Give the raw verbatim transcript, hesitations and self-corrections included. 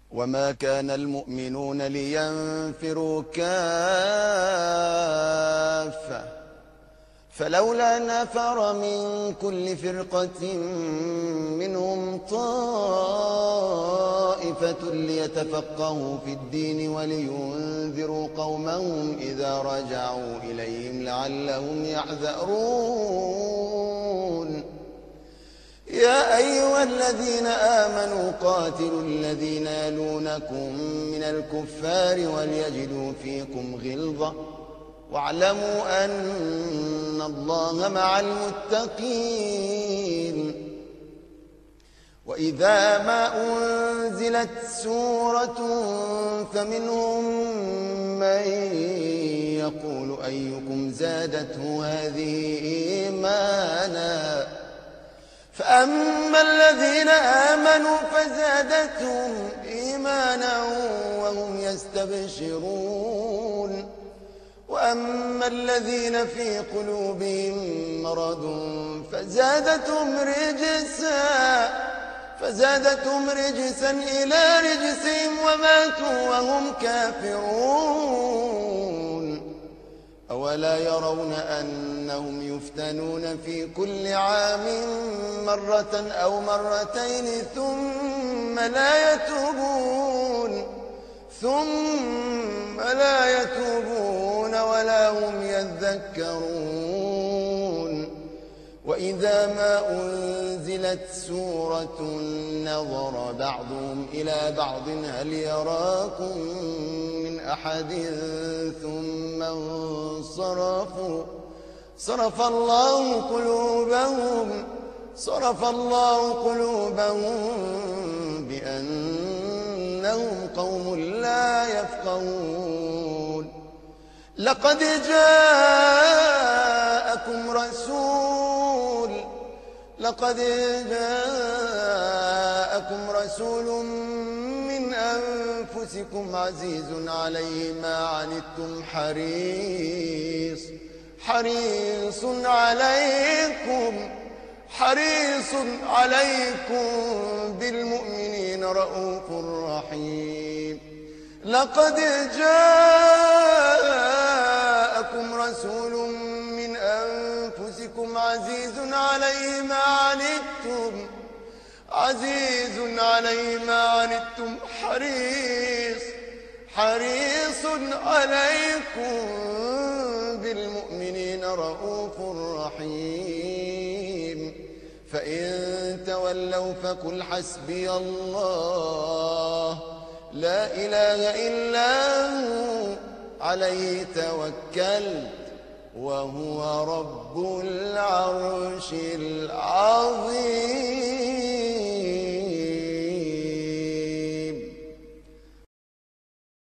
وما كان المؤمنون لينفروا كافة فلولا نفر من كل فرقة منهم طائفة ليتفقهوا في الدين ولينذروا قومهم إذا رجعوا إليهم لعلهم يحذرون. يا أيها الذين آمنوا قاتلوا الذين يلونكم من الكفار وليجدوا فيكم غلظة واعلموا أن الله مع المتقين. وإذا ما أنزلت سورة فمنهم من يقول أيكم زادته هذه إيمانا فأما الذين آمنوا فزادتهم إيمانا وهم يستبشرون وأما الذين في قلوبهم مرض فزادتهم رجسا فزادتهم رجسا إلى رجسهم وماتوا وهم كافرون. أولا يرون أنهم يفتنون في كل عام مرة أو مرتين ثم لا يتوبون ثم لا يتوبون ولا هم يذكرون. وإذا ما أنزلت سورة نظر بعضهم إلى بعض هل يراكم من أحد ثم انصرفوا صرف الله قلوبهم صرف الله قلوبهم بأنهم قوم لا يفقهون. لقد جاءكم رسول لقد جاءكم رسول من أنفسكم عزيز عليه ما عنتم حريص حريص عليكم حريص عليكم بالمؤمنين رؤوف رحيم. لقد جاءكم رسول من أنفسكم عزيز عليه ما عنتم عزيز عليه ما عنتم حريص حريص عليكم بالمؤمنين رؤوف رحيم. فإن تولوا فقل حسبي الله لا إله إلا هو عليه توكلت وهو رب العرش العظيم.